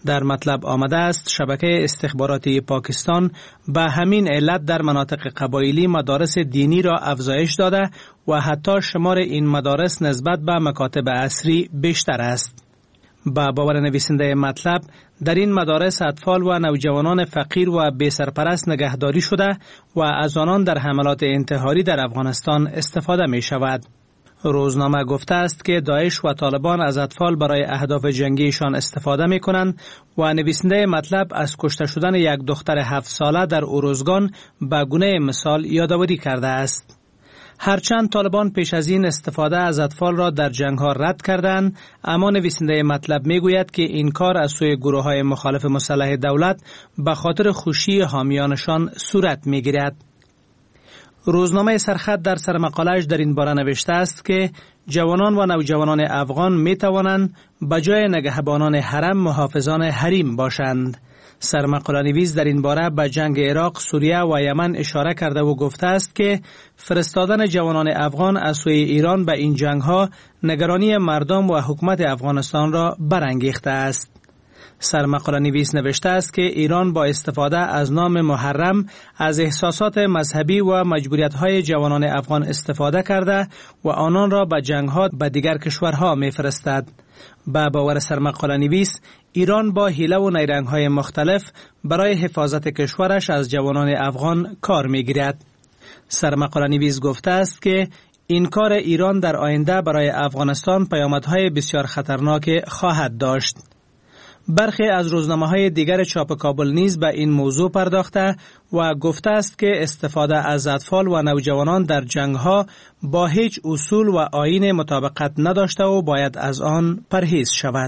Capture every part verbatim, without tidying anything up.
در مطلب آمده است شبکه استخباراتی پاکستان به همین علت در مناطق قبایلی مدارس دینی را افزایش داده و حتی شمار این مدارس نسبت به مکاتب عصری بیشتر است. با باور نویسنده مطلب، در این مدارس اطفال و نوجوانان فقیر و بی سرپرست نگهداری شده و از آنان در حملات انتحاری در افغانستان استفاده می شود. روزنامه گفته است که داعش و طالبان از اطفال برای اهداف جنگیشان استفاده می کنند و نویسنده مطلب از کشته شدن یک دختر هفت ساله در اوروزگان به گونه مثال یادآوری کرده است. هرچند طالبان پیش از این استفاده از اطفال را در جنگ ها رد کردند، اما نویسنده مطلب می گوید که این کار از سوی گروه های مخالف مسلح دولت به خاطر خوشی حامیانشان صورت می گیرد. روزنامه سرخط در سرمقاله‌اش در این باره نوشته است که جوانان و نوجوانان افغان می توانند به جای نگهبانان حرم محافظان حریم باشند. سرمقاله نویس در این باره به جنگ عراق، سوریه و یمن اشاره کرده و گفته است که فرستادن جوانان افغان از سوی ایران به این جنگ ها نگرانی مردم و حکومت افغانستان را برانگیخته است. سرمقاله نویس نوشته است که ایران با استفاده از نام محرم از احساسات مذهبی و مجبوریت‌های جوانان افغان استفاده کرده و آنان را به جنگ‌ها به دیگر کشورها می‌فرستد. با باور سرمقاله نویس، ایران با حیله و نیرنگ‌های مختلف برای حفاظت کشورش از جوانان افغان کار می‌گیرد. سرمقاله نویس گفته است که این کار ایران در آینده برای افغانستان پیامدهای بسیار خطرناک خواهد داشت. برخی از روزنامه‌های دیگر چاپ کابل نیز به این موضوع پرداخته و گفته است که استفاده از اطفال و نوجوانان در جنگ‌ها با هیچ اصول و آیین مطابقت نداشته و باید از آن پرهیز شود.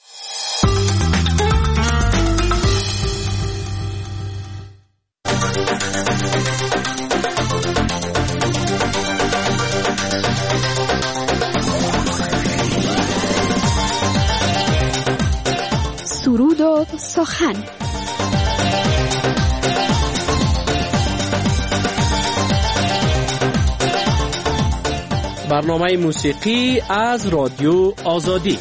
سرود و سخن. برنامه موسیقی از رادیو آزادی.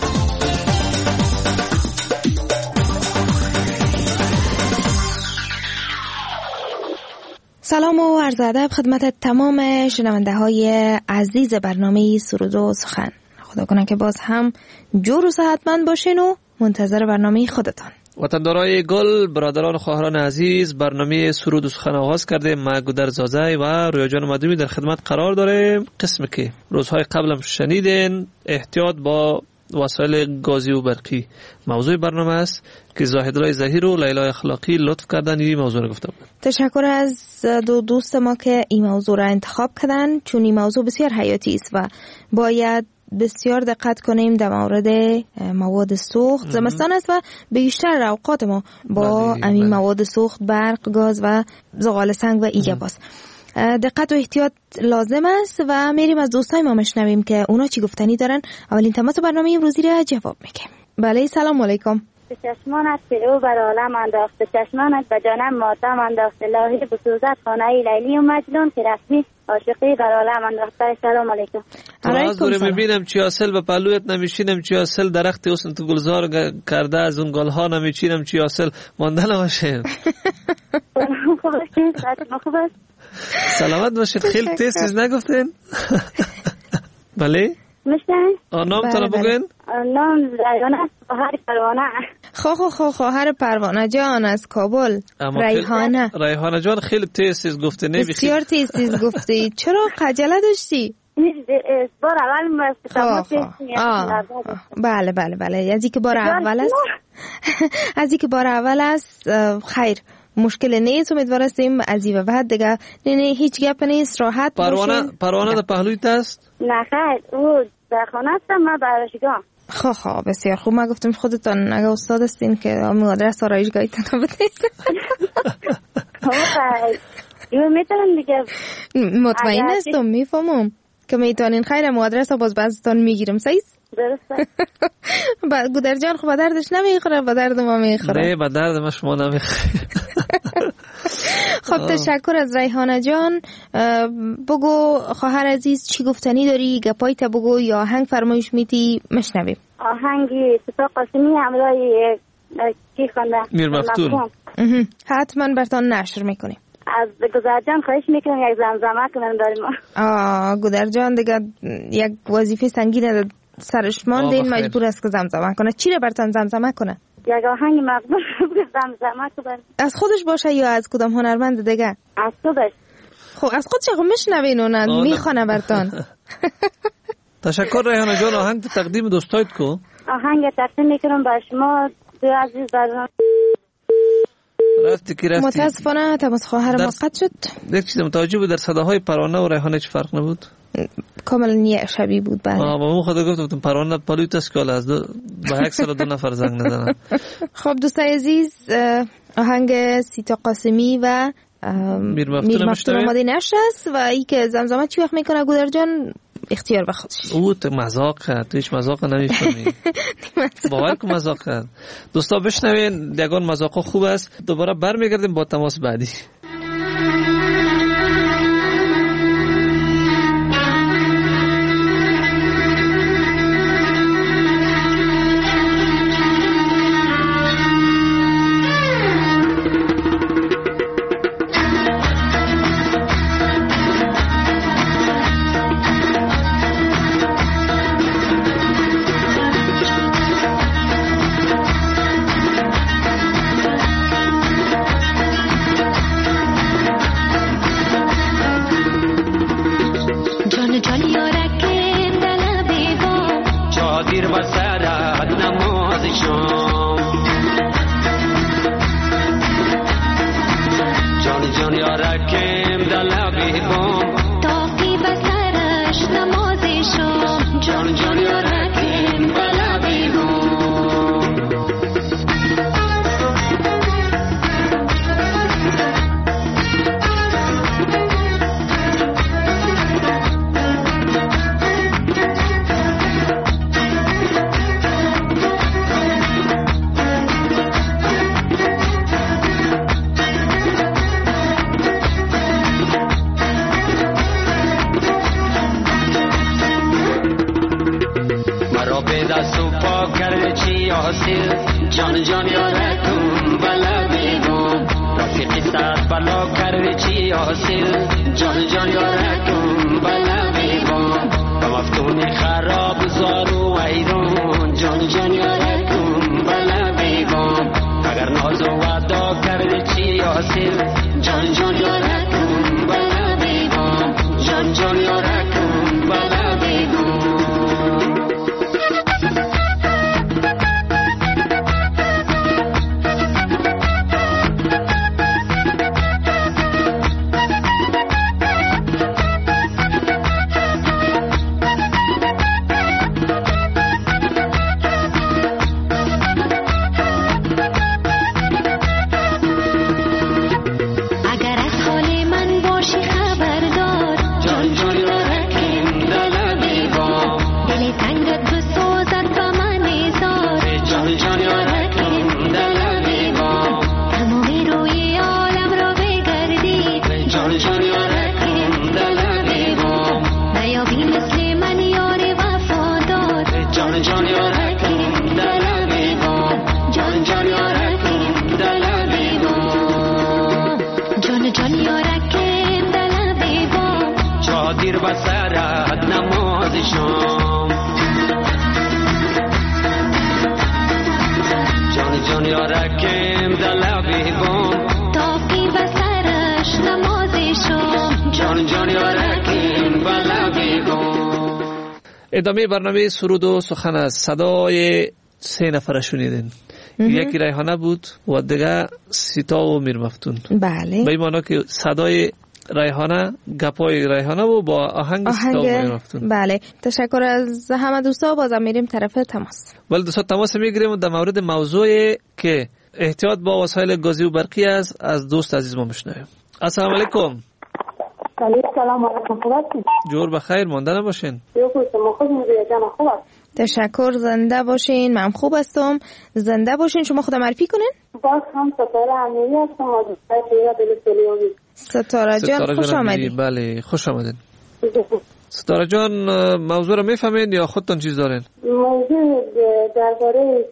سلام و عرض ادب خدمت تمام شنونده های عزیز برنامه سرود و سخن. خدا کنه که باز هم جور و صحتمند باشین و منتظر برنامه خودتان. وطندارای گل، برادران و خواهران عزیز، برنامه سرود و سخن آغاز کردیم. ما گودر زازای و رویا جان مدومی در خدمت قرار داریم. قسمی که روزهای قبلم شنیدین، احتیاط با وسایل گازی و برقی موضوع برنامه است که زاهدالله ظهیر و لیلا اخلاقی لطف کردن این موضوع رو گفتم. تشکر از دو دوست ما که این موضوع را انتخاب کردن، چون این موضوع بسیار حیاتی است و باید بسیار دقت کنیم در مورد مواد سوخت. زمستان است و بیشتر اوقات ما با این مواد سوخت، برق، گاز و زغال سنگ و ایجاب است. دقت و احتیاط لازم است و میریم از دوستای ما مشنویم که اونا چی گفتنی دارن. اولین تماس برنامه امروزی را جواب میگیم. بله، سلام علیکم. به چشمانت فرو بر عالم انداخت، به چشمانت به جانم ماتم انداخت، لاهی بسوزد خانه لیلی و مجنون که رسمی عاشقی بر عالم انداخت. سلام علیکم. راز دوره میبینم چی حاصل به پلویت نمیشینم، چی حاصل درخت حسن تو گلزار کرده از اون گلها نمیچینم، چی حاصل مانده نباشین. سلامت باشید. خیلی تیز چیز نگفتین؟ بله؟ مشتن؟ نام تانو بگوین؟ نام ریحانه است، خواهر پروانه. خو خو خو خواهر پروانه جان از کابل. ریحانه ریحانه جان خیلی تیز تیز گفته. بسیار تیز تیز گفتی. چرا خجالت داشتی؟ بار اول بله بله بله از اینکه بار اول است از اینکه بار اول است خیر، مشکل نیست. امیدوار هستیم از این به بعد دیگه نه نه هیچ گپ نیست، راحت باشین. پروانه پروانه در پهلویت است؟ نه خیر، او در خانه هستم، من برایشگاه. خب خب بسیار خوب. من گفتم خودتان اگه استاد هستین که آمی آدرس آرایشگاهی تان بدید. یو میتونم دیگه. مطمئن هستم میفهمم که میتونین. خیر، ام آدرس رو باز بعضتان میگیرم. صحیح درسته. با گودر جان خب با دردش نمیخوره، با درد ما میخوره. نه با درد ما شما نمیخوره. خب تشکر از ریحانه جان. بگو خواهر عزیز چی گفتنی داری؟ گپای تا بگو یا آهنگ فرمایش میدی مشنویم. آهنگی ستا قاسمی همراه کی خونده؟ میر مفتون. حتما برتان نشر میکنیم. از گذرجان خواهش میکنم یک زمزمه کنم داریم. آه گذرجان دیگه یک وظیفه سنگینه سرش مانده، این مجبور است که زمزمه کنه. چی رو برتان زمزمه کنه؟ یک آهنگ مقبول زمزمه کنه. از خودش باشه یا از کدام هنرمند دیگه؟ از خودش. خب از خودش خب میشنوین اونن میخونه برتان. تشکر ریحانه جان. آهنگ تو تقدیم دوستایت کو؟ آهنگ تقدیم میکنم با شما دو عزیز برنامه. رفتی که رفتی. متاسفانه تماس خواهر ما قطع شد. یک چیز متوجه بود در صداهای پروانه و ریحانه چه فرق نبود؟ کاملا یک شبیه بود. بله. آه با من خدا گفتم پروانه پالیوت است که از دو با یک سال دو نفر زنگ نزنن. خب دوستای عزیز آهنگ سیتا قاسمی و میر مفتون آماده نشست و ای که زمزمه چی وقت میکنه گودر جان اختیار به خودش. او تو مذاق کرد، تو هیچ مذاق نمیفهمی. باور کن مذاق کرد. دوستا بشنوین یگان مذاق خوب است. دوباره برمیگردیم با تماس بعدی. ادامه برنامه سرود و سخن از صدای سه نفر شنیدین. یکی ریحانه بود و دیگه سیتا و میر مفتون. بله. به این معنی که صدای ریحانه گپای ریحانه و با آهنگ, آهنگ سیتا و میر مفتون. بله. تشکر از همه دوستا. بازم میریم طرف تماس. ولی دوستا تماس میگیریم در مورد موضوعی که احتیاط با وسایل گازی و برقی است. از دوست عزیز ما میشنویم. السلام علیکم. سلام علیکم. جور بخیر مانده نباشین. تشکر. زنده باشین. من خوب هستم. زنده باشین. شما خود معرفی کنین. باز هم ستاره امیری هستم از دل ستاره جان خوش آمدید. بله خوش آمدید. ستاره جان موضوع رو میفهمین یا خودتون چیز دارین؟ موضوع درباره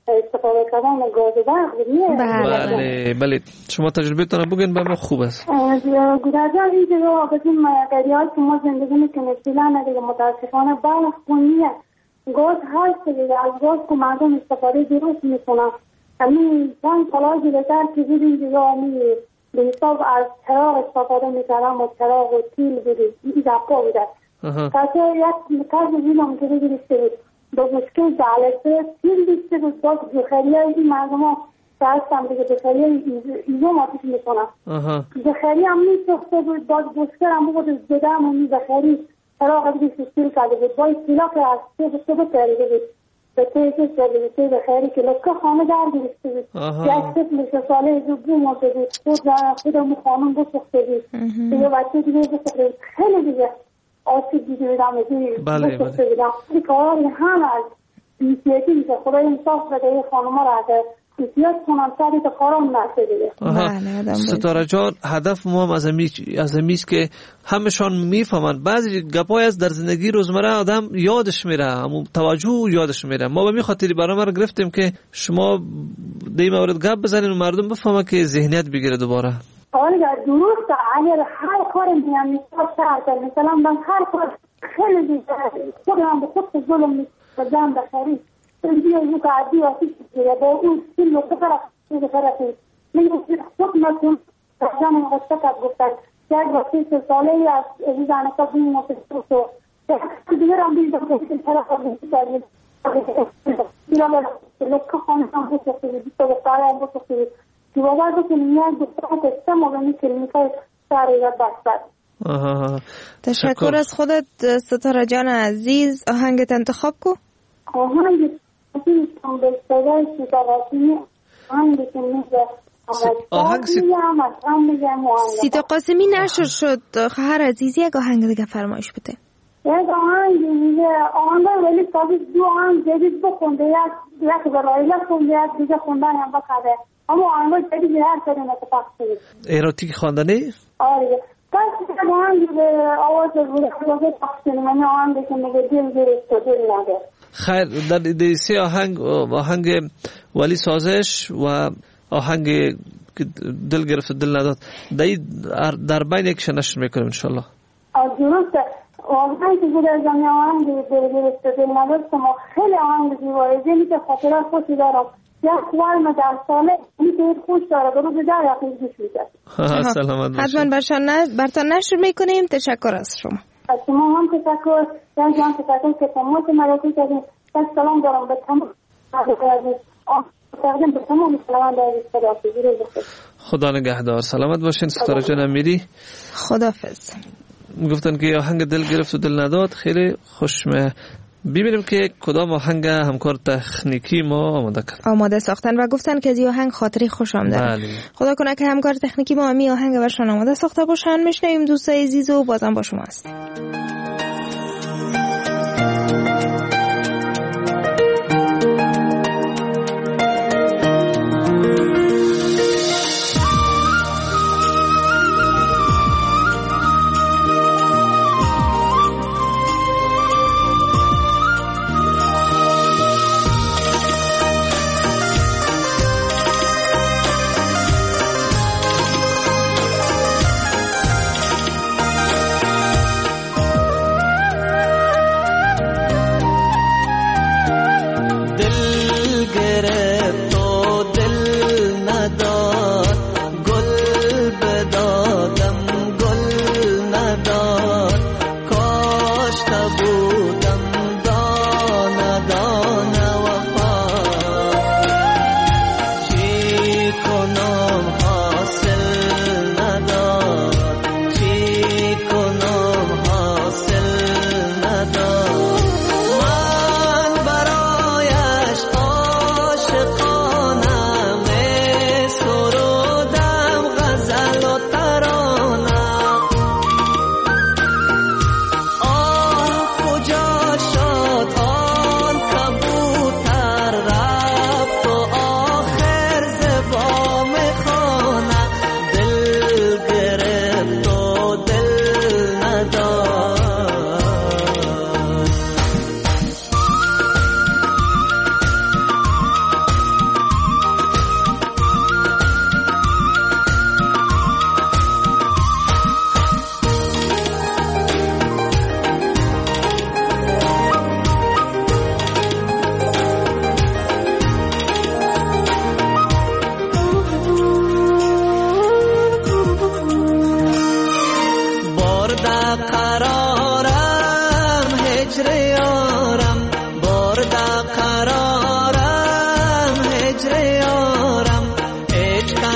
استفاده کردن گاز برق بود. بله بله شما تجربه‌تون بگین به ما خوب است. گذشته این جگه بسیم قریه‌ای که ما زندگی میکنیم فعلا دیگه متاسفانه برق خونیه، گاز هست دیگه، از گاز که مردم استفاده درست میکنن. همین چند سال دیگر که بودیم دیگه همین به حساب از چراغ استفاده میکردم و چراغ و تیل بودیم این دفعه بوده. کسی یک کار بودیم که بگیرسته بود با مشکل جالبه تیل دیسته بود باز بخیری های این مردم ها هستم دیگه بخیری های ایزوم آتیش میکنم. بخیری هم میسخته بود باز بسکر هم بود زدم و می بخیری چراغ دیگه سیل کرده بود باید تیلا که از سه بسته بود تریده بود به تیزه شده بود تیزه خیری که لکه خانه در گرفته بود یک سفل ساله زوبو مرده بود خود خودمون خانم بسخته بود دیگه بچه دیگه بسخته بود خیلی دیگه آسیب دیگه بودم بله بسخته بودم این کارهای هم از بیسیتی میشه خدای انصاف بده این خانم ها را که بیسیت کنم سری تا کارم نشه دیگه. ستاره جان هدف ما هم از امیست که همشان میفهمن بعضی گپای از در زندگی روزمره آدم یادش میره همون توجه یادش میره. ما به می خاطری برنامه رو گرفتیم که شما دی مورد گپ بزنین و مردم بفهمن که ذهنیت بگیره دوباره. آره درسته اگر هر کاری میام میشه مثلا من هر کار خیلی دیگه خودم به خود ظلم میکنم بخری بیا یو کاری آتیش میگیره با اون سیل و بخرا سیل بخرا میگه خود نکن جان مقصد گفتن یک وقتی ساله از این آنکا بین مفسد تو دیگه هم بیشتر کنیم چرا خواهیم کردیم دیگه لکه خانه هم بسخته بیست و بساره هم بسخته که باید که نیاز بسخته کسته مگه کلمی که ساری را بستد. تشکر از خودت ستاره جان عزیز. آهنگت انتخاب کو؟ آهنگ آهنگ سیتا قاسمی نشر شد خواهر عزیز یک آهنگ دیگه فرمایش بده. یک آهنگ دیگه آهنگ ولی تازه دو آهنگ جدید بخونده یک یک برایله خونده یک دیگه خوندن هم بخده اما آهنگ جدید هر کاری نتفاق شده ایروتیک خواندنی؟ آره بس یک آهنگ به آواز بوده خلاصه تقسیم من آهنگ که میگه دل گرفت و دل نده. خیر در دیسی آهنگ آهنگ ولی سازش و آهنگ دل گرفت دل نداد در بین یکش نشر میکنیم انشالله. درسته آهنگ که بوده از زمین آهنگ دل گرفت دل نداد ما خیلی آهنگ زیبایی زیمی که خاطرات خوشی دارم یک وارم در ساله این که خوش داره برو به در یقیز گوش میکرد. سلامت باشید. حتما برتان نشر میکنیم. تشکر از شما. از شما هم تشکر جان جان تشکر که تمام مرسی کردیم. سلام دارم به تمام به تمام سلام دارم. خدا نگهدار. سلامت باشین ستاره جان امیری. خداحافظ. گفتن که آهنگ دل گرفت و دل نداد خیلی خوشمه. ببینیم که کدام آهنگ همکار تکنیکی ما آماده کرد آماده ساختن و گفتن که از این آهنگ خاطری خوشم داره. بله. خدا کنه که همکار تکنیکی ما می آهنگ برشان آماده ساخته باشن. میشنویم دوستای عزیز و بازم با شما است.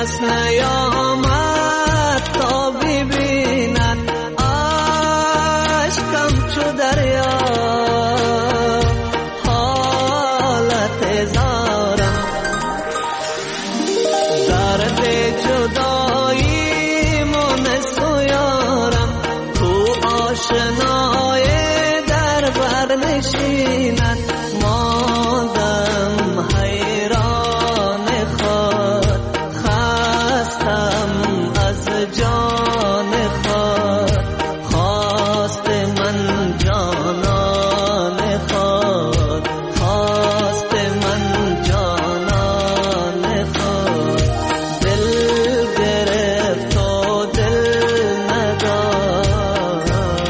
کس نیامد تا ببیند عشقم چو دریا حالت زارم درد جدایی من سویارم تو آشنای در بر نشیند مادم حیران خود خستم از جان خود خواست من جانان خود خواست من جانان خود دل گرفت و دل نداد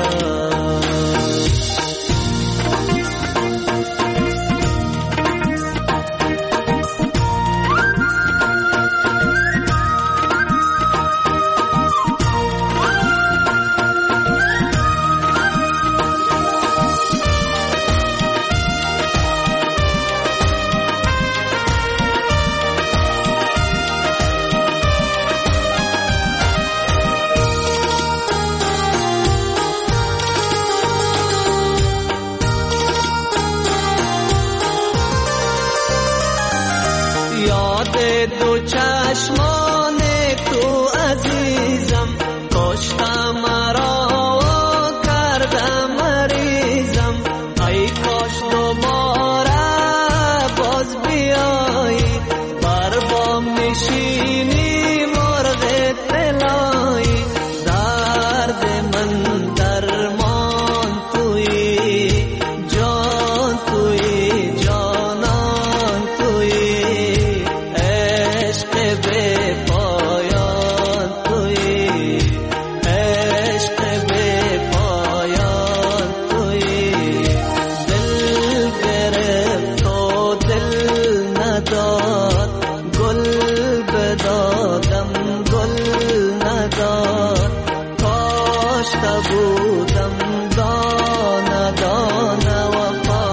یاد دو چشمان تو عزیزم کشتم مرا و کردم مریضم ای کاش دوباره باز بیایی بر بام نشینی مرغ طلایی درد من درمان تویی جان تویی جانان تویی عشق به پایان تویی عشق به پایان تویی دل گرفت و دل نداد گل بدادم گل نداد کاشته بودم دانه دانه وفا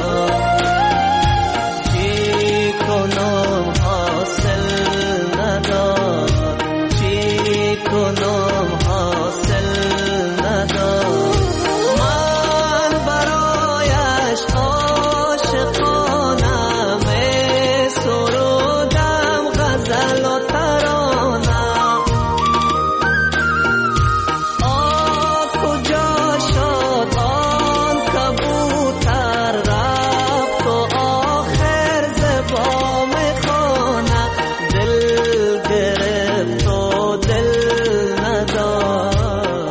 چی کنم حاصل نداد چی کنم حاصل نداد من برایش عاشقانه می سرودم غزل و ترانه آه کجا شد آن کبوتر رفت و آخر ز بام خانه دل گرفت و دل نداد.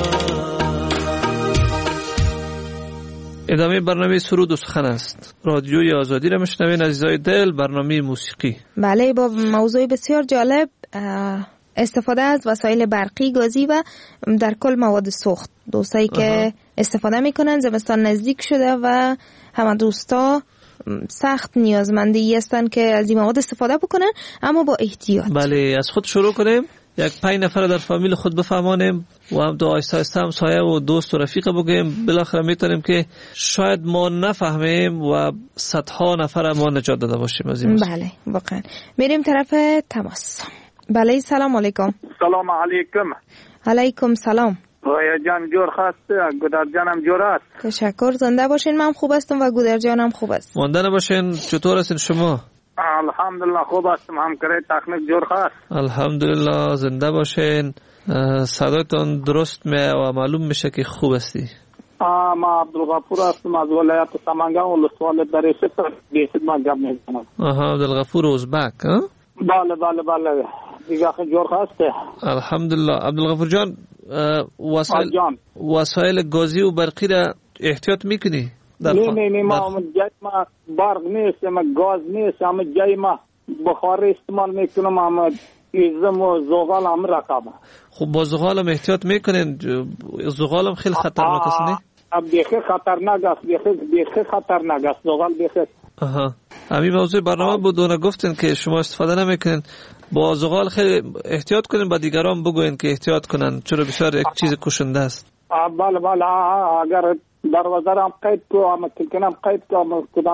ادامه برنامه سرود و سخن است. رادیوی آزادی را میشنوین عزیزای دل. برنامه موسیقی. بله، با موضوع بسیار جالب، استفاده از وسایل برقی، گازی و در کل مواد سوخت. دوستایی که استفاده میکنن زمستان نزدیک شده و همه دوستا سخت نیازمندی هستن که از این مواد استفاده بکنن، اما با احتیاط. بله، از خود شروع کنیم. یک پنج نفر در فامیل خود بفهمانیم و هم دو آیسته آیسته هم سایه و دوست و رفیق بگیم. بالاخره میتونیم که شاید ما نفهمیم و صدها نفر ما نجات داده باشیم از این. بله واقعا. میریم طرف تماس. بله، سلام علیکم. سلام علیکم. علیکم سلام. رویا جان جور خسته، گودر جانم جور است. تشکر، زنده باشین. من خوب هستم و گودر جانم خوب است. مانده باشین. چطور هستین شما؟ الحمدلله خوب هستم. همکاری تکنیک جور خست. الحمدلله، زنده باشین. صدایتان درست می و معلوم میشه که خوب هستی. ما عبدالغفور هستم از ولایت سمنگان و ولسوالی دریچه به خدمت گپ میکنم. آها، عبدالغفور ازبک ها؟ بله بله بله. دیگه خیلی جور خسته. الحمدلله. عبدالغفور جان، وسایل وسایل گازی و برقی را احتیاط میکنی؟ نه نه نه، ما جای ما برق نیست، ما گاز نیست، اما جای ما بخاری استعمال میکنم، اما ایزم و زغال هم رقم. خب با زغال هم احتیاط میکنین؟ زغال هم خیلی خطرناک است نه؟ بیخی خطرناک است، بیخی بیخی خطرناک است زغال بیخی. آها، همین موضوع برنامه بود و گفتین که شما استفاده نمیکنین. با زغال خیلی احتیاط کنین، با دیگران بگوین که احتیاط کنن، چرا بسیار یک چیز کشنده است. بله بله، اگر دروازه را قید کو، اما کلکن هم قید کو، اما کدام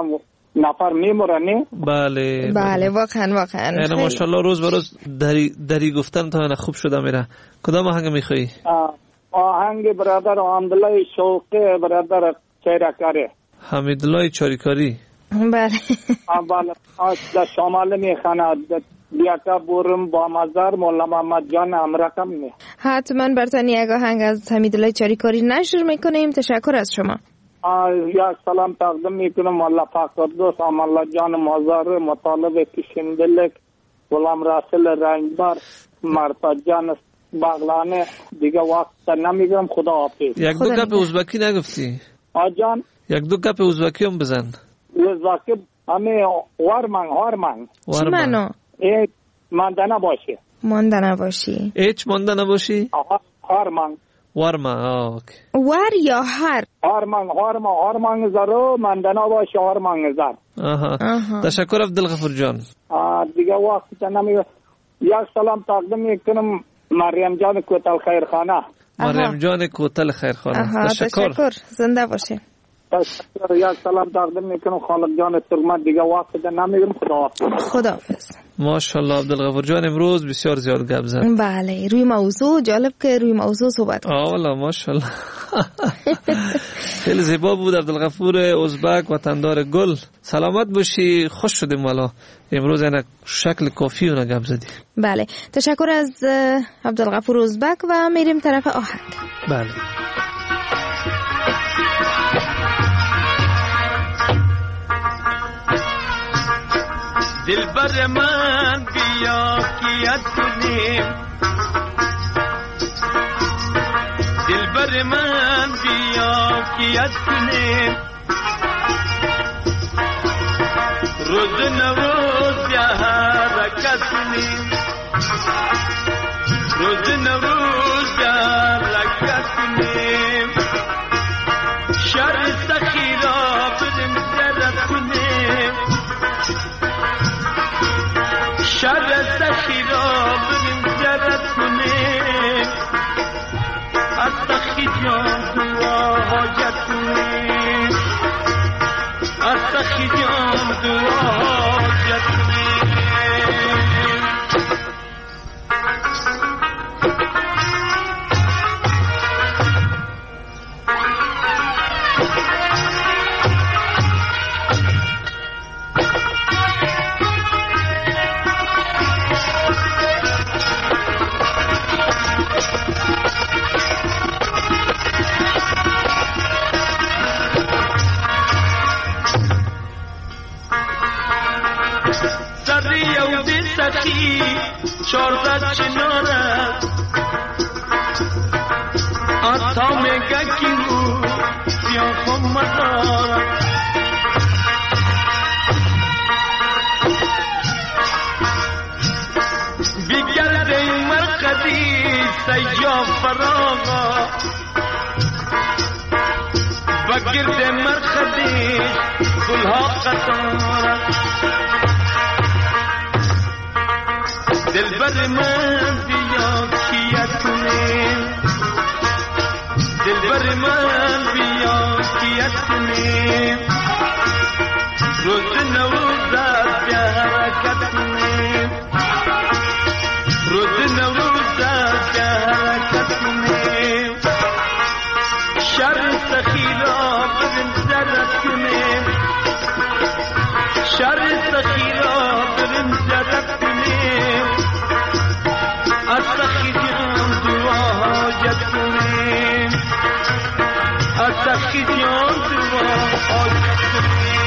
نفر میمورن نه. بله بله واقعا واقعا. یعنی ماشاءالله روز به روز دری دری گفتن تا خوب شده میره. کدام آهنگ میخوایی؟ آهنگ برادر حمیدالله شوقی برادر چریکاری. حمیدالله چریکاری. بله. بله. در شمال میخونه. بیاکا بورم با مزار مولا محمد جان امرکم نه. حتما برتن یک آهنگ از حمیدالله چریکاری نشر میکنیم. تشکر از شما. یا سلام تقدیم میکنم مولا فقردوس امالا جان مزار مطالب کشندلک غلام راسل رنگبر مرتا جان باغلانه دیگه وقت نمیگم. خدا حافظ. یک دو گپ ازبکی نگفتی؟ آجان یک دو گپ ازبکی هم بزن. ازبکی همه وارمنگ وارمنگ. چی منو؟ ایچ مانده نباشی. مانده نباشی. ایچ مانده نباشی؟ وارمنگ. وارمنگ. آه. وار یا هر؟ وارمنگ وارمنگ وارمنگ زارو مانده نباشی وارمنگ زار. آها. تشکر عبدالغفور جان. دیگه وقت نمیگم. یک سلام تقدیم میکنم مریم جان کوتل خیرخانه. مریم جان کوتل خیرخانه. تشکر. تشکر. زنده باشه. تشکر. یک سلام تقدیم میکنم خالق جان ترکمن. دیگه وقت نمیگم. خداحافظ. خداحافظ. ماشاءالله عبدالغفور جان امروز بسیار زیاد گپ زد. بله روی موضوع جالب که روی موضوع صحبت کرد. آه والله ماشاءالله. خیلی زیبا بود عبدالغفور ازبک وطندار گل. سلامت باشی. خوش شدیم والا امروز اینا شکل کافی اون گپ زدی. بله تشکر از عبدالغفور ازبک و میریم طرف آهنگ. بله دلبر من بیا کیت کنیم دلبر من بیا کیت کنیم روز نوروز بیا حرکت کنیم روز نوروز بیا حرکت کنیم شر سخی را بریم زرد کنیم شر سخی را بریم زرد کنیم از سخی جان دعا حاجت کنیم از سخی جان دعا حاجت کنیم سخی چارزد چنارد آتا میگه کی رو بیا خم مدارد بیگرده مرقدی سیاه فراغا بگرده مرقدی گلها قطارد دلبر من بیا کیت کنیم دلبر من بیا کیت کنیم روز نوروز بیا حرکت کنیم روز نوروز بیا حرکت کنیم شر سخی را بریم زرد کنیم شر سخی را بریم زرد کنیم از سخی جان دعا حاجت کنیم از سخی جان دعا حاجت کنیم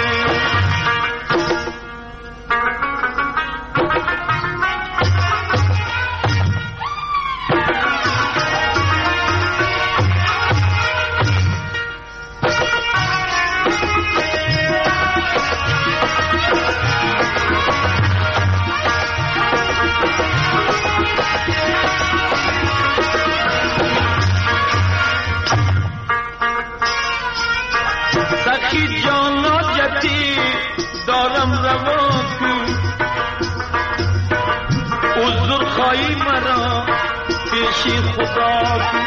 دارم روان کن عذر خواهی مرا پیش خدا کن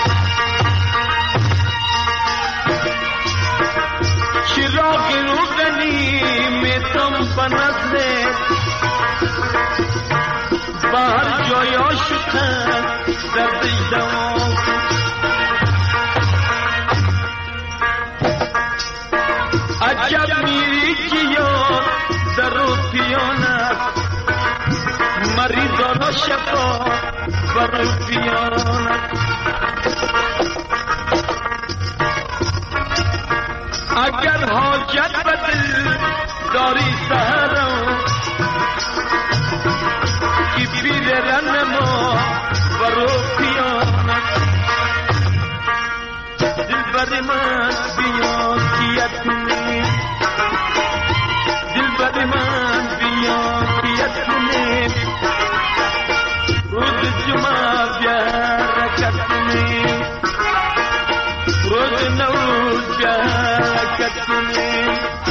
چراغ روز بنزله بهر جایا شکن دردش دوا عجب میری که یار در و پیانت مریضانا شفا بر پیانت اگر حاجت به دل داری سهرم کی پیر رن ما برو پیانت دل بر من بیا کیت کنی دل بر من بیا کیت کنی روز جمعه بیا رکت کنی روز نوروز بیا رکت کنی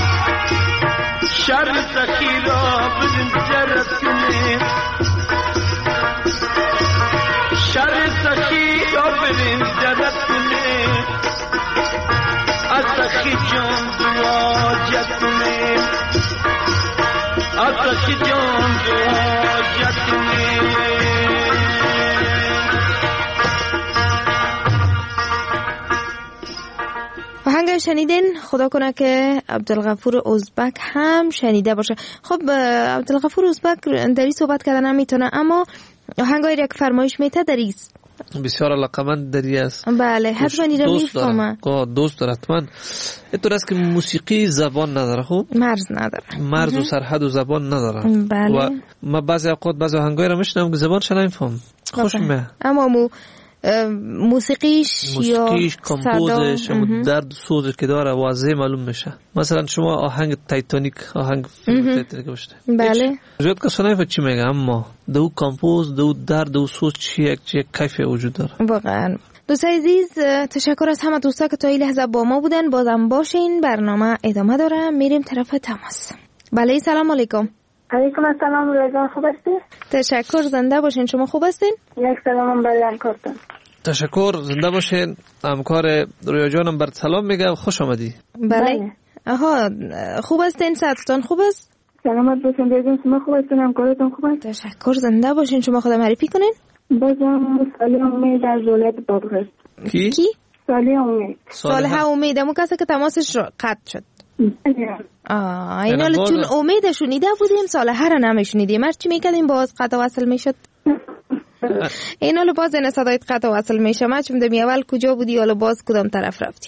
شر سخی را بزنجرت کنی شر سخی را بزنجرت کنی از سخی جان دعا جت کنی از سخی جان دعا جت کنی آهنگ شنیدین؟ خدا کنه که عبدالغفور ازبک هم شنیده باشه. خب عبدالغفور ازبک دری صحبت کردن هم میتونه، اما آهنگایی را که فرمایش میته دریست بسیار علاقمند دری است. بله حتما این رو میفهمه. دوست داره حتما. اینطور است که موسیقی زبان نداره، خوب مرز نداره، مرز و سرحد و زبان نداره. بله. و ما بعضی اوقات بعضی آهنگایی را میشنم که زبانش نمیفهم، خوش میاد. اما مو موسیقیش موسیقیش کمپوزش و درد و سوزش که داره واضح معلوم میشه. مثلا شما آهنگ تایتانیک، آهنگ تایتانیک بشته بله زیاد کسا نمیفهمه چی میگه، اما دو کمپوز دو درد دو سوز چی یک چی یک کیف وجود داره واقعا. دوستای عزیز تشکر از همه دوستا که تا این لحظه با ما بودن. بازم باشین، برنامه ادامه داره، میریم طرف تماس. بله سلام علیکم. علیکم السلام رضا، خوب هستی؟ تشکر، زنده باشین. شما خوب هستین؟ یک سلام برای کردم. تشکر، زنده باشین. همکار رویا جانم بر سلام میگم، خوش آمدی. بله. آها خوب هستین؟ صحتتون خوب است؟ سلامت باشین بیگم، شما خوب هستین؟ همکارتون خوب است؟ تشکر، زنده باشین. شما خودم معرفی کنین؟ بازم صالح امید از ولایت بابغرد. کی؟ کی؟ صالح امید. صالح امید، اون کسی که تماسش قطع شد. آه اینا چون امید شنیده بودیم، صالح را نمیشنیدیم. هر چی میکردیم باز قطع وصل میشد. اینا لو باز این صدایت قطع وصل میشه. ما چون دمی اول کجا بودی یا باز کدام طرف رفتی؟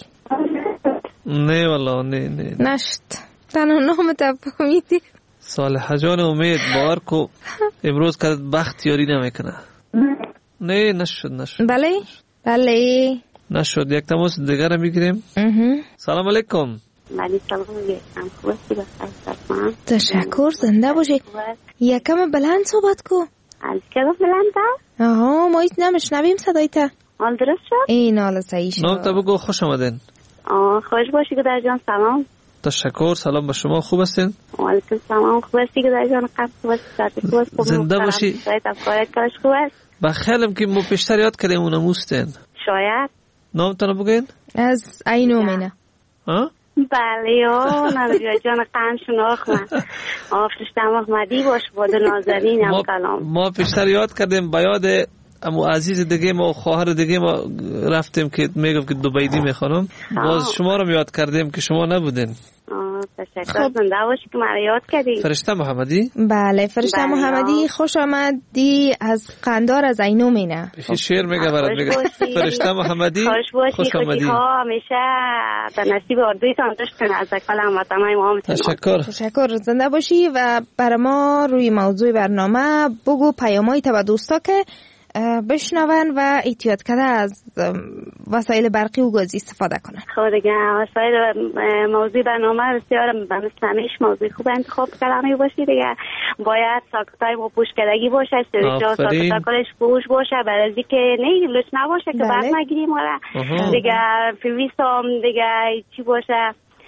نه والله نه نه نشت تنها نام تفهمیدی. صالح جان امید باور کو امروز که بخت یاری نمیکنه. نه نشد نشد. بله بله نشد. یک تماس دیگر رو میگیریم. سلام علیکم. ولی سلام علیکم. خوب هستی؟ بخیر. تشکر، زنده باشی. یکم بلند صحبت کو. الکلام بلنده؟ آها ما ایت نمیشنویم صدایت. حال درست شد؟ این حالا صحیح شد. نام تا بگو. خوش آمدین. آه خوش باشی گدر جان. سلام. تشکر، سلام به شما. خوب هستین؟ علیکم سلام. خوب هستی گدر جان؟ قبل خوب هستی؟ خوب هستی؟ زنده باشی. شاید افکارت کارش خوب است؟ بخیلم که ما پیشتر یاد کردیم اونموستین. شاید. نام تا بگین؟ از اینو مینه. ها؟ بله آه نبیه جان قند شناخ من آفرشتم احمدی باش بود نازنین هم سلام. ما پیشتر یاد کردیم با یاد امو عزیز دیگه ما خواهر دیگه ما رفتیم که میگفت که دوبیدی میخوانم، باز شما رو یاد کردیم که شما نبودین. تشکر، زنده باشی که مرا یاد کردی. فرشته محمدی؟ بله فرشته بله محمدی، خوش آمدی از قندار از اینو مینه. شعر میگه برات میگه فرشته محمدی خوش آمدی. ها همیشه در نصیب آرزویتان داشتن از اکل هموطنای ما. تشکر تشکر، زنده باشی. و برای ما روی موضوع برنامه بگو پیامای تا دوستا که بشنون و احتیاط کرده از وسایل برقی و گازی استفاده کنن. خب دیگه وسایل موضوع برنامه بسیار مثل همیش موضوع خوب انتخاب کردن باشی دیگه. باید ساکتای و پوشکدگی باشه، سریجا ساکتا کارش پوش باشه برای از که نه لش نباشه که بعد نگیریم. آره دیگه فیویست هم دیگه چی باشه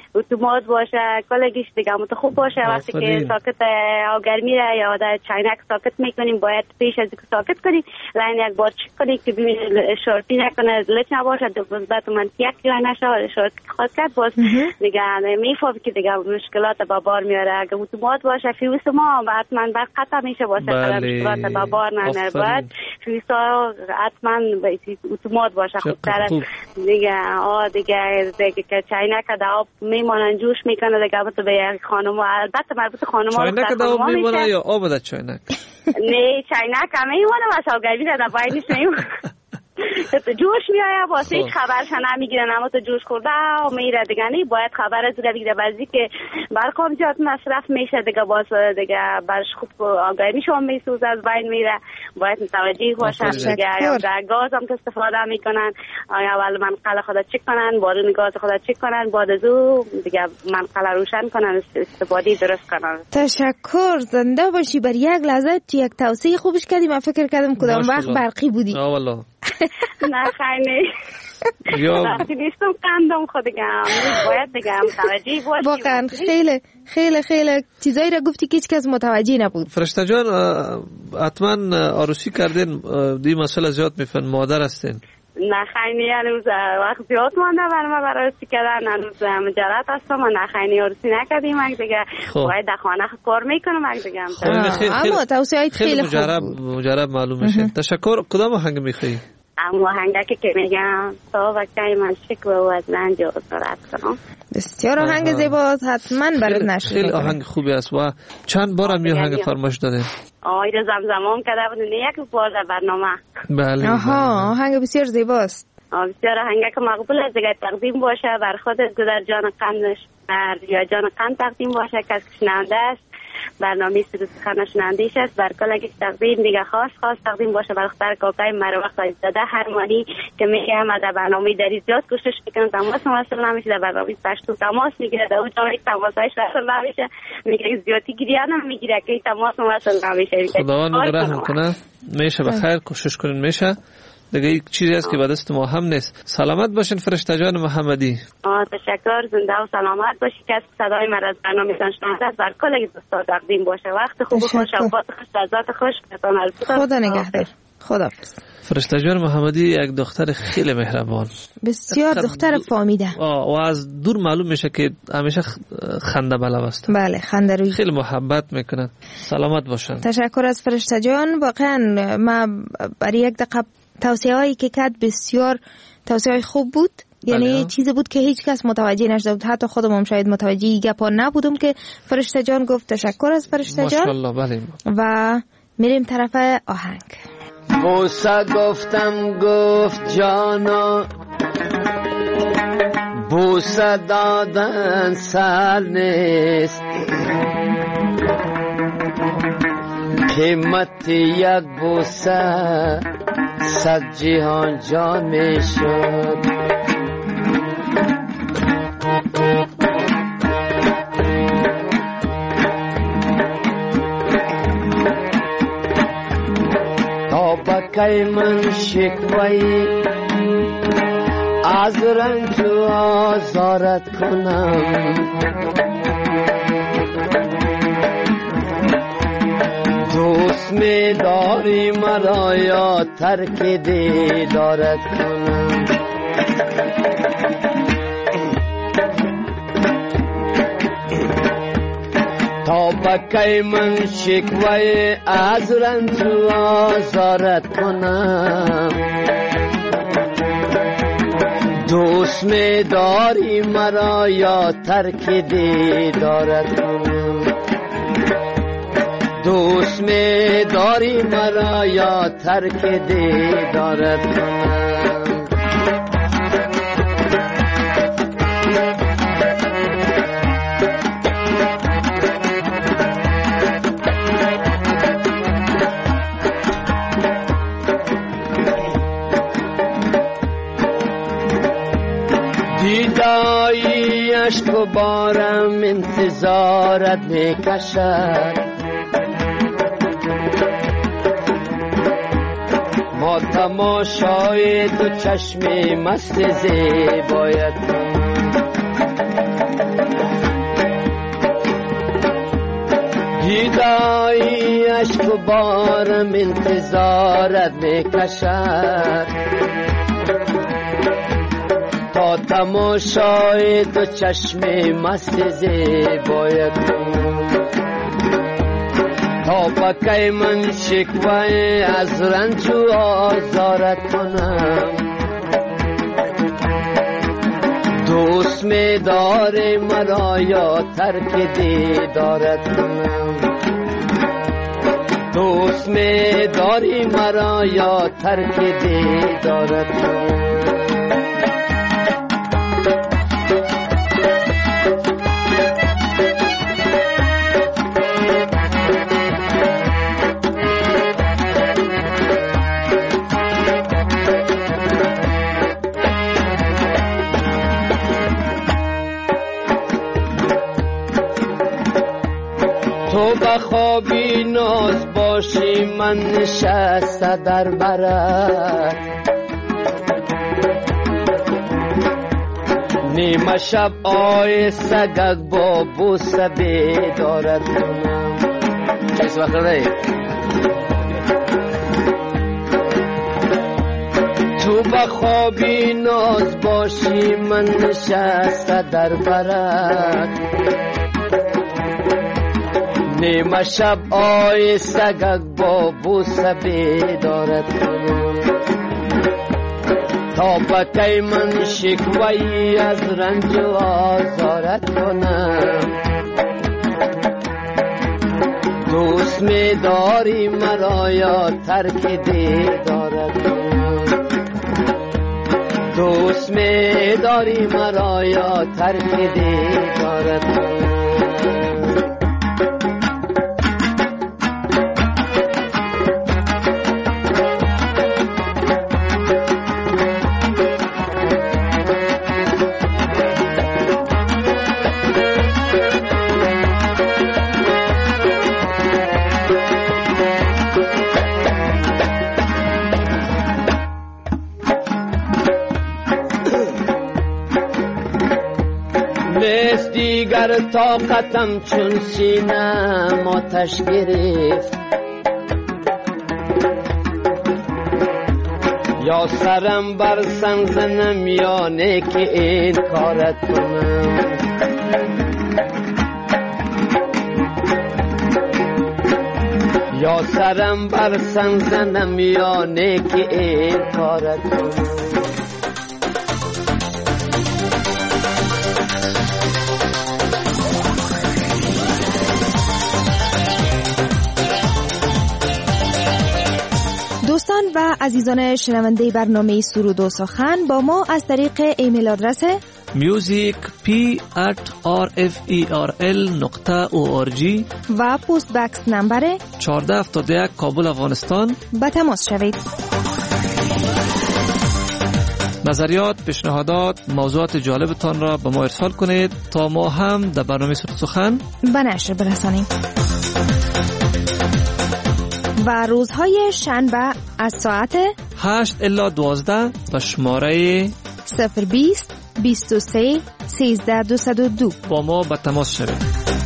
اتومات باشه کلگیش دیگه مت خوب باشه. وقتی که ساکت گرمی را یا در چاینک ساکت میکنیم باید پیش از اینکه ساکت کنیم لاین یک بار چک کنیم که ببینید شورتی نکنه لچ نباشه دو بعد من یک لاین نشه شورت خاص کرد باز دیگه میفهمید که دیگه مشکلات با بار میاره. اگه اتومات باشه فیوس ما حتما بعد قطع میشه باشه مشکلات با بار نمیاره. بعد فیوس حتما اتومات باشه خوبتره دیگه. آ دیگه دیگه که چاینک آب میمونن جوش میکنه دیگه البته به خانم البته مربوط خانم ها چاینک آب میمونه یا آب در چاینک؟ نه چاینک هم میمونه واسه گرمی در پایینش میمونه تو جوش میایه واسه هیچ خبرش نمیگیرن اما تو جوش خورده و میره دیگه. نه باید خبر از بگیره بعضی که برقام زیاد مصرف میشه دیگه باز دیگه برش خوب گرمی شما میسوزه از بین میره. باید متوجه باشن دیگه. یا گاز هم که استفاده میکنن اول منقل خدا چک کنن بارون گاز خدا چک کنن بعد از او دیگه منقل روشن کنن استفاده درست کنن. تشکر زنده باشی. بر یک لحظه یک توصیه خوبش کردی من فکر کردم کدام وقت برقی بودی. آه والله نه خیلی یا وقتی نیستم قندم خودگم باید بگم متوجه باشی. واقعا خیلی خیلی خیلی چیزایی را گفتی که هیچ کس متوجه نبود. فرشته جان حتما عروسی کردین دی مسئله زیاد میفن مادر هستین؟ نه خیلی هنوز وقت زیاد مانده برای ما برای عروسی کردن. هنوز مجرد هستم و نه خیلی عروسی نکردیم اگه دیگه باید در خانه کار میکنم اگه دیگه اما توصیه‌هایت خیلی خوب مجرب مجرب معلوم میشه. تشکر. کدام آهنگ میخوایی؟ اما آهنگی که میگم تا وقتی من شکوه و از لنج و اصارت کنم. بسیار آهنگ زیباست حتما برات نشد. خیلی آهنگ خوبی است و چند بار هم آهنگ فرمایش داده. آی رو زمزمام کرده بود یک بار در برنامه. بله. آها آهنگ بسیار زیباست. بسیار آهنگ که مقبول است دیگه تقدیم باشه بر خودت گذر جان قندش بر یا جان قند تقدیم باشه کس کشننده است. برنامه سرود خانشنندیش است بر کلگی تقدیم دیگه خاص خاص تقدیم باشه بر اختر کاکای مروه خایزاده هرمانی که میگه هم در برنامه دری زیاد کوشش میکنن تماس وصل نمیشه در برنامه پشتو تماس میگیره در اون جایی تماسش وصل نمیشه میگه زیادی گریه نمیگیره که تماس وصل نمیشه. خداوند رحم کنه. میشه بخیر کوشش کنین میشه دیگه. یک چیزی هست که به دست ما هم نیست. سلامت باشین فرشته جان محمدی. آه تشکر. زنده و سلامت باشی که صدای من از برنامه شنونده بر کل دوستا تقدیم باشه. وقت خوب خوش و خوش لذت خوش خدا نگهدار. خدا فرشته جان محمدی یک دختر خیلی مهربان بسیار دختر فامیده و از دور معلوم میشه که همیشه خنده بلو است. بله خنده روی خیلی محبت میکنن. سلامت باشن. تشکر از فرشته جان. واقعا ما برای یک دقیقه توصیه هایی که کرد بسیار توصیه های خوب بود. یعنی چیزی بود که هیچ کس متوجه نشده بود. حتی خودم هم شاید متوجه گپا نبودم که فرشته جان گفت. تشکر از فرشته جان. ماشاءالله. بله. و میریم طرف آهنگ. بوسه گفتم گفت جانا بوسه دادن سر نیست قیمت یک بوسه صد جهان جان می شد. تا بکی من شکوی از رنج و آزارت کنم دوست می داری مرا یا ترک دیدارت کنم تا بکی من شکوه از رنج و آزارت کنم دوست می داری مرا یا ترک دیدارت کنم دوست می داری مرا یا ترک دیدارت کنم دیدایی عشق و بارم انتظارت می کشد ما تماشای تو چشم مست زیبایت کنم شیدایی عشق و بارم انتظارت میکشد تا تماشای دو چشم مست زیبایت تا پکی من شکوه از رنج و آزارت کنم دوست می داره مرا یا ترک دیدارت کنم دوست می داری مرا یا ترک دیدارت کنم تو بخوابی ناز باشی من نشسته در برت نیمه شب آی سگک با بوسه بیدارت کنم چیز وقت رای تو بخوابی ناز باشی من نشسته در برت نیمه شب آی سگک با بوسه بیدارت کنم تا بکی من شکوهی از رنج و آزارت کنم دوست می داری مرا یا ترک دیدارت کنم دوست می داری مرا یا ترک دیدارت کنم نیست دیگر طاقتم چون سینم آتش گرفت یا سرم بر سنگ زنم یا نه که این کارت کنم یا سرم بر سنگ زنم یا نه که این کارت کنم دوستان و عزیزان شنونده برنامه سرود و سخن با ما از طریق ایمیل آدرس music p at r f e r l نقطه او آر جی و پست بکس نمبر چهارده هفتاد و یک کابل افغانستان به تماس شوید. نظریات، پیشنهادات، موضوعات جالبتان را به ما ارسال کنید تا ما هم در برنامه سرود و سخن به نشر برسانیم. و روزهای شنبه از ساعت هشت الی دوازده و شماره صفر بیست بیست و سه سیزده دویست و دو با ما به تماس شوید.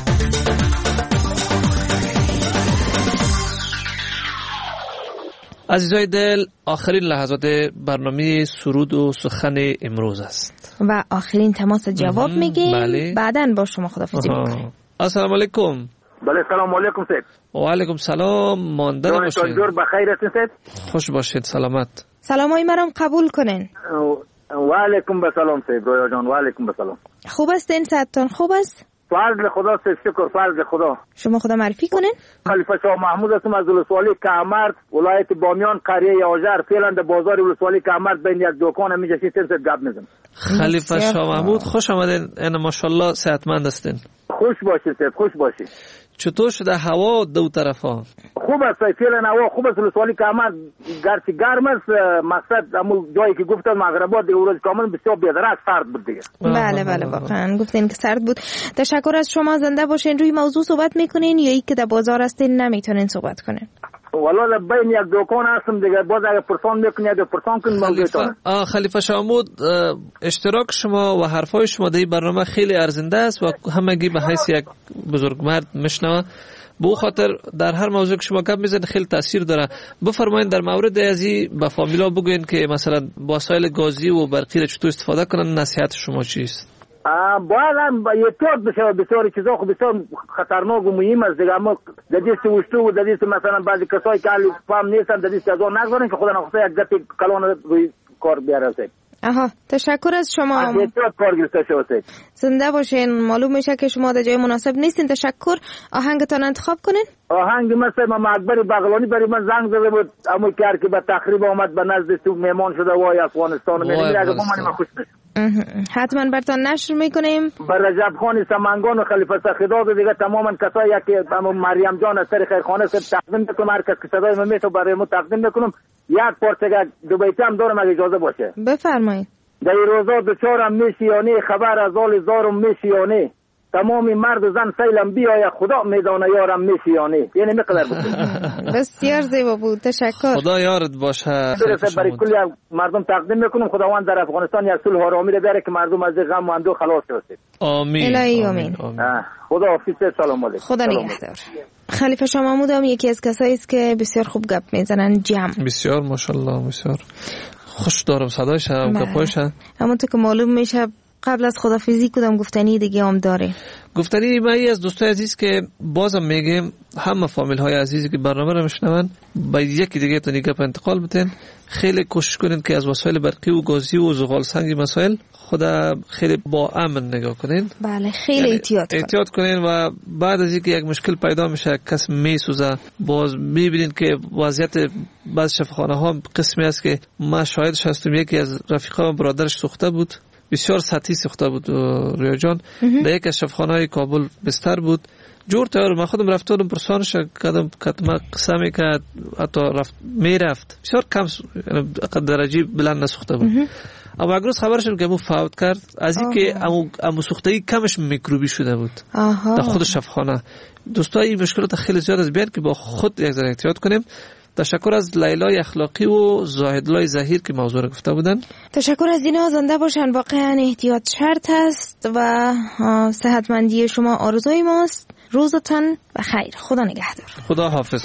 عزیزای دل، آخرین لحظات برنامه سرود و سخن امروز است و آخرین تماس جواب میگیم. بله. بعداً با شما خداحافظی میکنیم. السلام علیکم. بله سلام علیکم سید. و علیکم سلام. مانده باشید. جور بخیر هستین سید؟ خوش باشید، سلامت. سلامای مرام قبول کنین. و علیکم بسلام سید رویا جان. و علیکم بسلام. خوب هستین؟ صحتتون خوب است؟ فضل خدا سید، شکر فضل خدا. شما خدا معرفی کنین. خلیفه شاه محمود هستم از ولسوالی کامرد، ولایت بامیان، قریه آذر. فعلا در بازار ولسوالی کامرد بین یک دکان میشه سید گپ میزنم. خلیفه شاه محمود خوش آمدین. ان ماشاءالله صحتمند هستین. خوش باشید سید، خوش باشید. چطور شده هوا دو طرفا؟ خوب است فعلا هوا خوب است. ولسوالی کامرد گرچه گرم است، مقصد همون جایی که گفتم مغربات دیگه روز کامل بسیار بی‌درک سرد بود دیگه. بله بله واقعا گفتین که سرد بود. تشکر از شما. زنده باشین. روی موضوع صحبت میکنین یا ای که در بازار هستین نمیتونین صحبت کنین؟ والا بین یک دکان هستم دیگه، باز اگه پرسان میکنی یا پرسان کنی موضوع. آه خلیفه شاه محمود، اشتراک شما و حرفای شما در این برنامه خیلی ارزنده است و همگی به حیث یک بزرگمرد میشنوه. به خاطر در هر موضوع که شما گپ میزنید خیلی تاثیر داره. بفرمایید در مورد ازی به فامیلا بگوین که مثلا وسایل گازی و برقی را چطور استفاده کنن. نصیحت شما چیست؟ باید هم احتیاط بشه. بسیاری چیزا خب بسیار خطرناک و مهم است دیگه. اما در دست وشتو و در دست مثلا بعضی کسایی که اهل فهم نیستن در دست از آن نگذارین که خدا نخواسته یک گپ کلان روی کار بیاره. آها، تشکر از شما. احتیاط کار گرفته شده. زنده باشین. معلوم میشه که شما در جای مناسب نیستین. تشکر. آهنگتان انتخاب کنین. آهنگ مثل ماما اکبر بغلانی برای من زنگ زده بود، اما کار که به تخریب آمد به نزد تو مهمان شده وای افغانستان. میگم اگه من خوش بشه حتما برتان نشر میکنیم. بر رجب خان سمنگان و خلیفه سخیداد و دیگه تماما کسایی که مریم جان از سر خیرخانه سر تقدیم میکنم. هر کس که صدای من میشه برای ما تقدیم میکنم. یک پارچه دو بیتی هم دارم اگه اجازه باشه. بفرمایید. در روزا دوچارم میشیانی، خبر از آل زارم میشیانی، تمامی مرد و زن سیلم بیای، خدا میدانه یارم میشیانی. یعنی میقدر بود. بسیار زیبا بود. تشکر. خدا یارت باشه. برای کلی مردم تقدیم میکنم. خداوند در افغانستان یک صلح و آرامی بیاره که مردم از غم و اندوه خلاص شد. آمین. الهی آمین. خدا حافظ. سلام علیکم. خدا نگهدار. خلیفه شاه محمود هم یکی از کسایی است که بسیار خوب گپ میزنن. جمع بسیار ماشاءالله بسیار خوش دارم صدایش هم گپاش. اما تو که معلوم میشه قبل از خدافیزی کدام گفتنی دیگه هم داره؟ گفتنی من از دوستای عزیز که بازم میگم همه فامیل های عزیزی که برنامه رو میشنون با یکی دیگه تا نیگه په انتقال بتین. خیلی کوشش کنین که از وسایل برقی و گازی و زغال سنگی مسائل خدا خیلی با امن نگاه کنین. بله خیلی یعنی احتیاط کنین. احتیاط کنین و بعد از اینکه یک مشکل پیدا میشه کس میسوزه باز میبینین که وضعیت بعض شفاخانه ها قسمی است که ما شاهدش هستم. یکی از رفیقا برادرش سوخته بود، بسیار سطحی سوخته بود رویا جان. در یک از شفاخانه‌های کابل بستر بود جور تیار. من خودم رفتم پرسانش کردم کتما قسمی که حتی رفت میرفت بسیار کم درجه بلند نسوخته بود. اما اگر روز خبرشون که مو فوت کرد از این که امو, امو سوختگی کمش میکروبی شده بود در خود شفاخانه. دوستای این مشکلات خیلی زیاد از بیان که با خود یک ذره احتیاط کنیم. تشکر از لیلای اخلاقی و زاهدلای ظهیر که موضوع را گفته بودن. تشکر از اینا. زنده باشن. واقعا احتیاط شرط است و صحتمندی شما آرزوی ماست. روزتان بخیر. خدا نگهدار. خدا حافظ.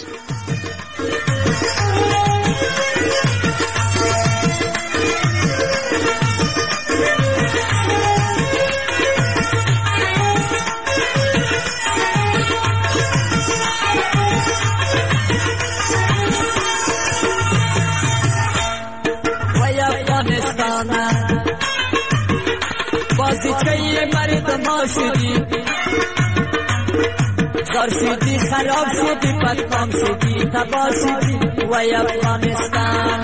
بازی چه مرد ما شدی زار شدی خراب شدی بدنام شدی تباه شدی وای افغانستان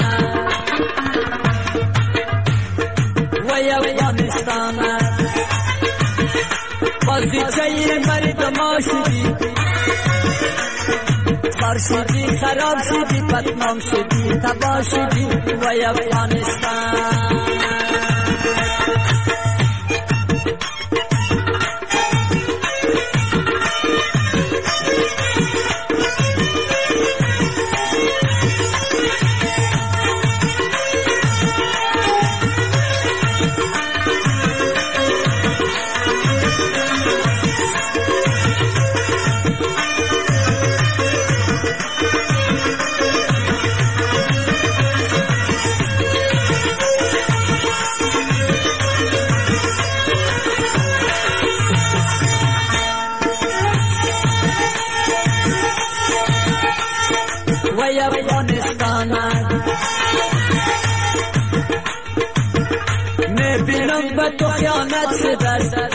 وای افغانستان بازی چه مرد ما شدی زار شدی خراب شدی بدنام شدی تباه شدی وای افغانستان تو خیانت شده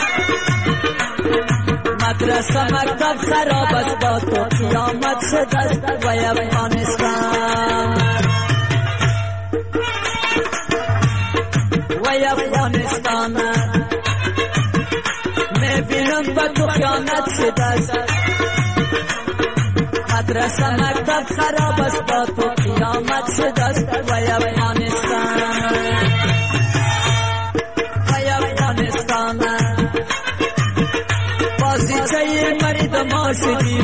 مدرسه مکتب خراب است با تو قیامت شده وای افغانستان وای افغانستان میبینم با تو خیانت شده مدرسه مکتب خراب است با تو قیامت شده وای افغانستان بازی چه مرد ما شدی